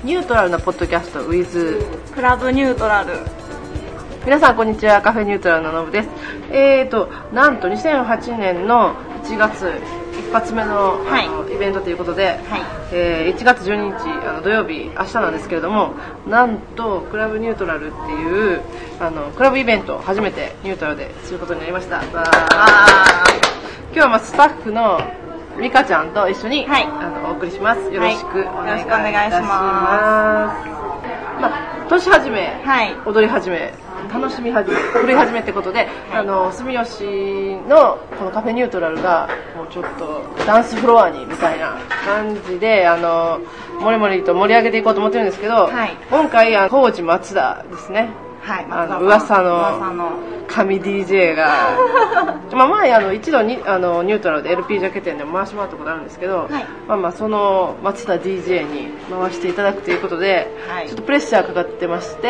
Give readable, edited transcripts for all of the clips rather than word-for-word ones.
ニュートラルなポッドキャスト with クラブニュートラル。 皆さんこんにちは、カフェニュートラルのノブです。なんと2008年の1月一発目の、イベントということで、1月12日土曜日、明日なんですけれども、なんとクラブニュートラルっていうクラブイベントを初めてニュートラルですることになりました。今日はスタッフのミカちゃんと一緒に、お送りします。よろしくお願いいたします。年始め、踊り始め、楽しみ始め、振り始めってことで、住吉のこのカフェニュートラルがもうちょっとダンスフロアにみたいな感じでもりもりと盛り上げていこうと思ってるんですけど、今回コージ松田ですね。噂の神 DJ が前一度にニュートラルで LP ジャケ店でも回してもらったことあるんですけど、その松田 DJ に回していただくということで、ちょっとプレッシャーかかってまして、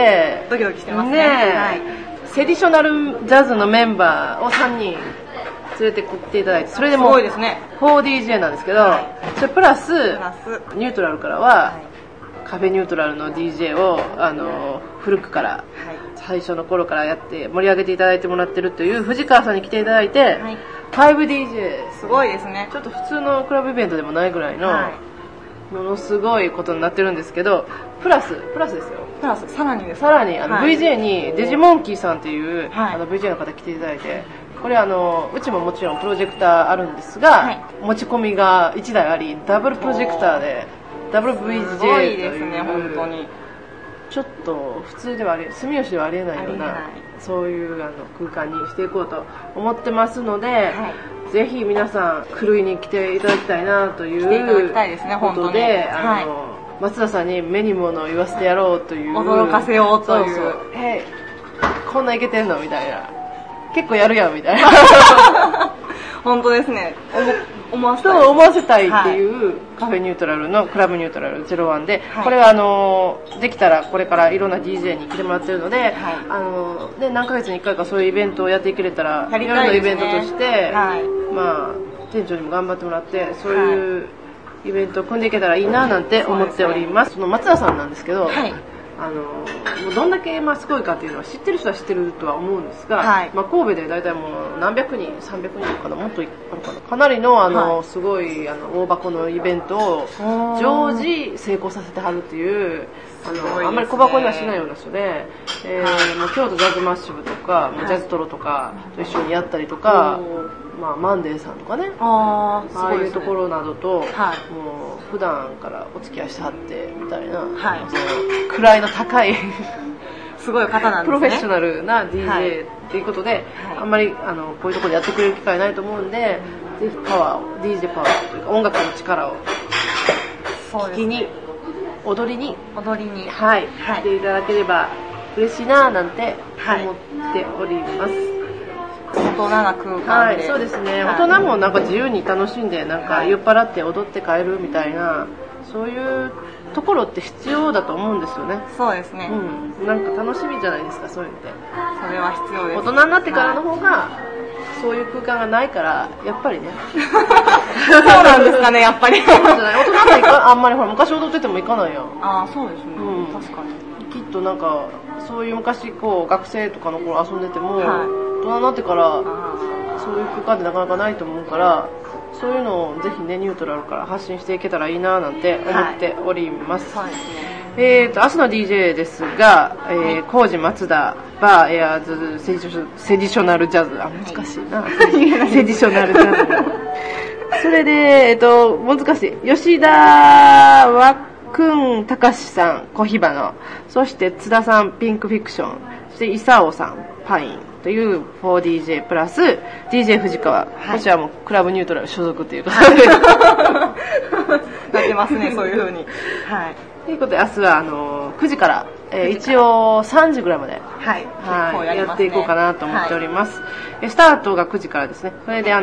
ドキドキしてますね。 セディショナルジャズのメンバーを3人連れてきていただいて、それでもすごいですね。 4DJ なんですけど、それプラスニュートラルからは、カフェニュートラルの DJ を古くから、最初の頃からやって盛り上げていただいてもらってるという藤川さんに来ていただいて、5DJ すごいですね。 ちょっと普通のクラブイベントでもないぐらいの、ものすごいことになってるんですけど、プラスですよ。 プラスさらにです。 さらにVJ にデジモンキーさんっていう、VJ の方来ていただいて、これうちももちろんプロジェクターあるんですが、持ち込みが1台あり、ダブルプロジェクターでダブル VJ という、 すごいですね、本当に。 ちょっと普通では住吉ではありえないようなそういう空間にしていこうと思ってますので、ぜひ皆さん狂いに来ていただきたいなということで、松田さんに目に物を言わせてやろうという、 驚かせようという、 こんないけてんのみたいな、結構やるやんみたいな本当ですね。思わせたいっていうカフェニュートラルのクラブニュートラル01で、これはできたらこれからいろんな DJ に来てもらってるので、何ヶ月に1回かそういうイベントをやっていけれたら、夜のイベントとして、店長にも頑張ってもらって、そういうイベントを組んでいけたらいいななんて思っております。その松田さんなんですけど、もうどんだけすごいかっていうのは知ってる人は知ってるとは思うんですが、神戸で大体もう何百人300人かな、もっとあるかな、かなりのすごい大箱のイベントを常時成功させてはるっていう、あんまり小箱にはしないような人で、もう京都ジャズマッシブとかジャズトロとかと一緒にやったりとか、マンデーさんとかね、ああいうところなどと、もう普段からお付き合いしてはってみたいな、位の高いすごい方なんですね。 プロフェッショナルな DJ っていうことで、あんまりこういうところでやってくれる機会ないと思うんで、ぜひDJ パワーというか音楽の力を聞きに、踊りに来ていただければ嬉しいななんて思っております。 大人な空間で、 そうですね。大人も自由に楽しんで酔っ払って踊って帰るみたいな、そういうところって必要だと思うんですよね。 そうですね。 楽しみじゃないですか、そういうのって。 それは必要です。 大人になってからの方が、そういう空間がないから、やっぱりね。 そうなんですかね、やっぱり。 そうじゃない。大人ってあんまり昔踊ってても行かないやん。 そうですね。確かに。 きっとそういう昔学生とかの頃遊んでても、大人になってからそういう空間ってなかなかないと思うから、そういうのをぜひねニュートラルから発信していけたらいいななんて思っております。明日の DJ ですが、コージ松田バーエアーズセディショナルジャズ、難しいなセディショナルジャズそれで難しい吉田和くんたかしさん小火花、そして津田さんピンクフィクション、そして伊佐尾さんパインという 4DJ プラス DJ 藤川、こちらもクラブニュートラル所属ということでなってますね、そういう風に。 ということで明日は9時から、一応3時ぐらいまで、やっていこうかなと思っております。スタートが9時からですね。それで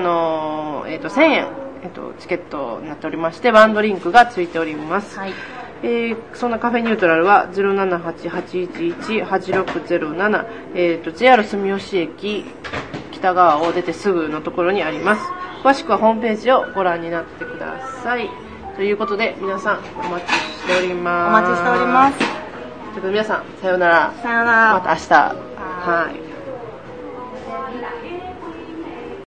1000円、チケットになっておりまして、ワンドリンクがついております。そんなカフェニュートラルは 078-811-8607、JR 住吉駅北側を出てすぐのところにあります。詳しくはホームページをご覧になってください。ということで皆さんお待ちしてしております。 お待ちしております。 ということで皆さん、さようなら。 さようなら。 また明日。はい。